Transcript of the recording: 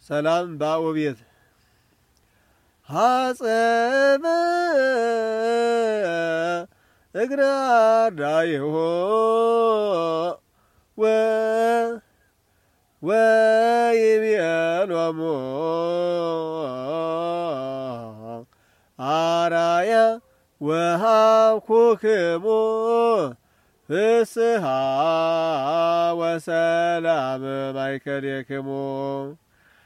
ሰላም ባውቤት ሐጸበ እግረ አርዳኢሁ ወይቤሎሙ አራያ ወሀብኩክሙ ፍስሐ ወሰላም ማእከሌክሙ